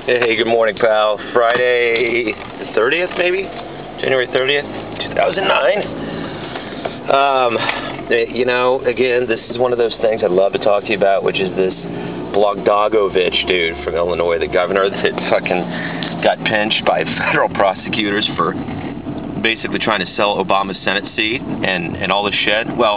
Hey, good morning, pal. Friday the 30th, maybe? January 30th, 2009. Again, this is one of those things I'd love to talk to you about, which is this Blogdagovich dude from Illinois, the governor that fucking got pinched by federal prosecutors for basically trying to sell Obama's Senate seat and all this shit. Well,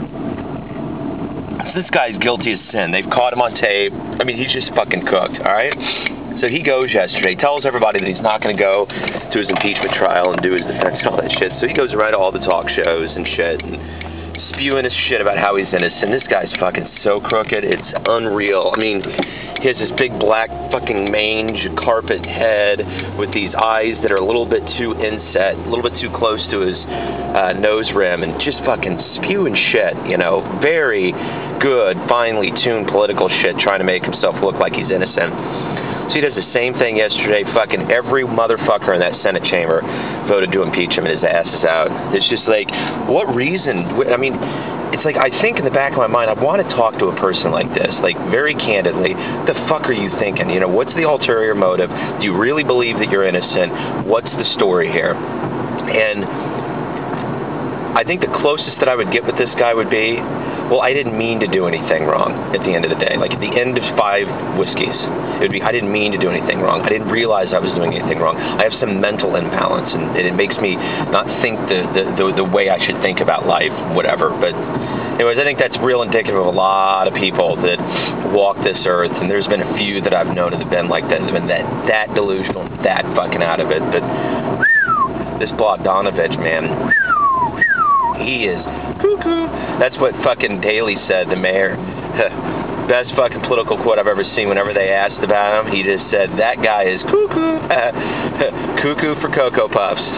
this guy's guilty as sin. They've caught him on tape. I mean, he's just fucking cooked, all right? So he goes yesterday, tells everybody that he's not going to go to his impeachment trial and do his defense and all that shit. So he goes around to all the talk shows and shit and spewing his shit about how he's innocent. This guy's fucking so crooked. It's unreal. I mean, he has this big black fucking mange carpet head with these eyes that are a little bit too inset, a little bit too close to his nose rim, and just fucking spewing shit, you know. Very good, finely tuned political shit, trying to make himself look like he's innocent. So he does the same thing yesterday. Fucking every motherfucker in that Senate chamber voted to impeach him and his ass is out. It's just like, what reason? I mean, it's like, I think in the back of my mind, I want to talk to a person like this, like very candidly. What the fuck are you thinking? You know, what's the ulterior motive? Do you really believe that you're innocent? What's the story here? And I think the closest that I would get with this guy would be, well, I didn't mean to do anything wrong at the end of the day. Like at the end of 5 whiskeys, it would be, I didn't mean to do anything wrong. I didn't realize I was doing anything wrong. I have some mental imbalance, and it makes me not think the way I should think about life, whatever. But anyways, I think that's real indicative of a lot of people that walk this earth, and there's been a few that I've known that have been like that, that have been that delusional, that fucking out of it. But this Blogdanovich, man, he is cuckoo. That's what fucking Daley said, the mayor. Best fucking political quote I've ever seen. Whenever they asked about him, he just said, that guy is cuckoo. Cuckoo for Cocoa Puffs.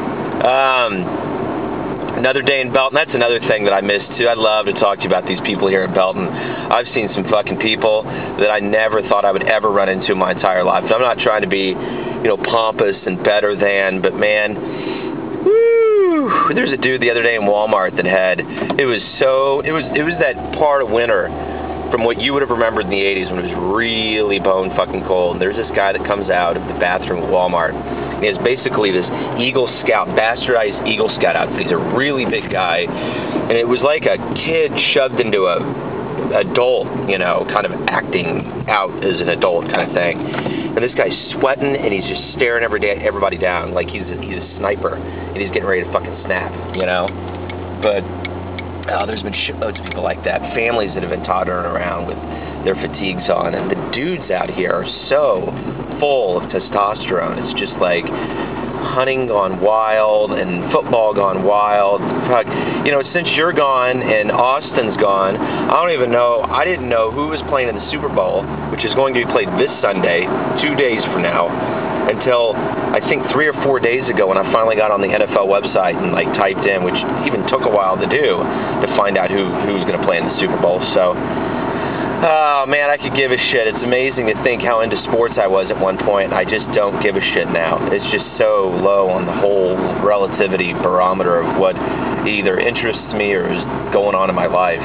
Another day in Belton. That's another thing that I missed too. I'd love to talk to you about these people here in Belton. I've seen some fucking people that I never thought I would ever run into in my entire life. And I'm not trying to be, pompous and better than, but man, there's a dude the other day in Walmart that had, it was that part of winter from what you would have remembered in the 80s when it was really bone fucking cold. And there's this guy that comes out of the bathroom at Walmart. And he has basically this Eagle Scout, bastardized Eagle Scout outfit. He's a really big guy. And it was like a kid shoved into a adult, kind of acting out as an adult kind of thing. And this guy's sweating and he's just staring everybody down like he's a sniper and he's getting ready to fucking snap, But there's been shitloads of people like that, families that have been tottering around with their fatigues on, and the dudes out here are so full of testosterone. It's just like hunting gone wild and football gone wild. Fuck, since you're gone and Austin's gone, I didn't know who was playing in the Super Bowl, which is going to be played this Sunday, 2 days from now, until I think 3 or 4 days ago when I finally got on the NFL website and typed in, which even took a while to do, to find out who was going to play in the Super Bowl. So, oh man, I could give a shit. It's amazing to think how into sports I was at one point. I just don't give a shit now. It's just so low on the whole relativity barometer of what either interests me or is going on in my life,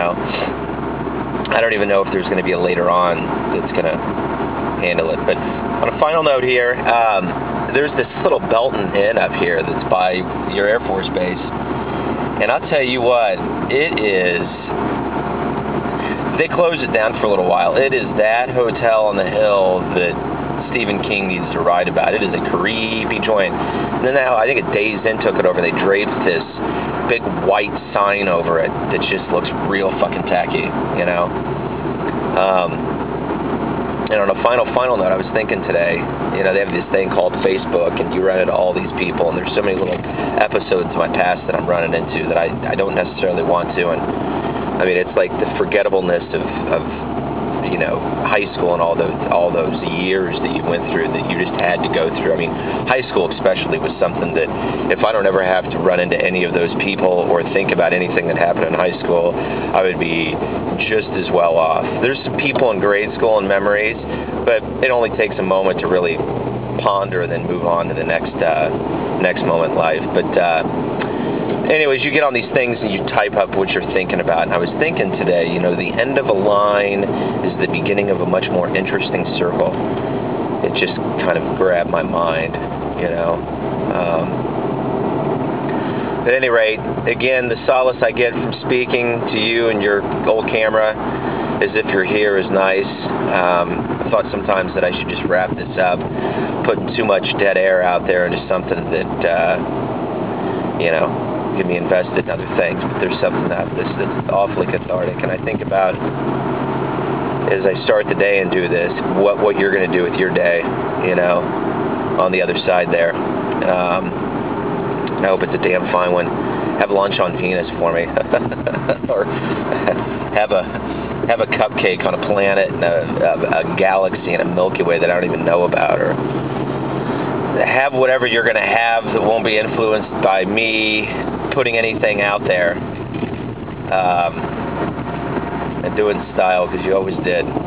I don't even know if there's going to be a later on that's going to handle it. But on a final note here, there's this little Belton Inn up here that's by your Air Force Base. And I'll tell you what, it is... They closed it down for a little while. It is that hotel on the hill that Stephen King needs to write about. It is a creepy joint. And then now, I think a Days Inn took it over. They draped this big white sign over it that just looks real fucking tacky, And on a final note, I was thinking today, they have this thing called Facebook, and you run into all these people, and there's so many little episodes of my past that I'm running into that I don't necessarily want to. And I mean, it's like the forgettableness of high school and all those years that you went through that you just had to go through. I mean, high school especially was something that if I don't ever have to run into any of those people or think about anything that happened in high school, I would be just as well off. There's some people in grade school and memories, but it only takes a moment to really ponder and then move on to the next moment in life. But anyways, you get on these things and you type up what you're thinking about. And I was thinking today, the end of a line is the beginning of a much more interesting circle. it just kind of grabbed my mind, you know. At any rate, again, the solace I get from speaking to you and your old camera, as if you're here, is nice. I thought sometimes that I should just wrap this up, putting too much dead air out there into something that, you know, get me invested in other things. But there's something about this that's awfully cathartic, and I think about, as I start the day and do this, what you're going to do with your day, you know, on the other side there. I hope it's a damn fine one. Have lunch on Venus for me, or have a cupcake on a planet and a galaxy and a Milky Way that I don't even know about, or have whatever you're going to have that won't be influenced by me putting anything out there, and do it in style, because you always did.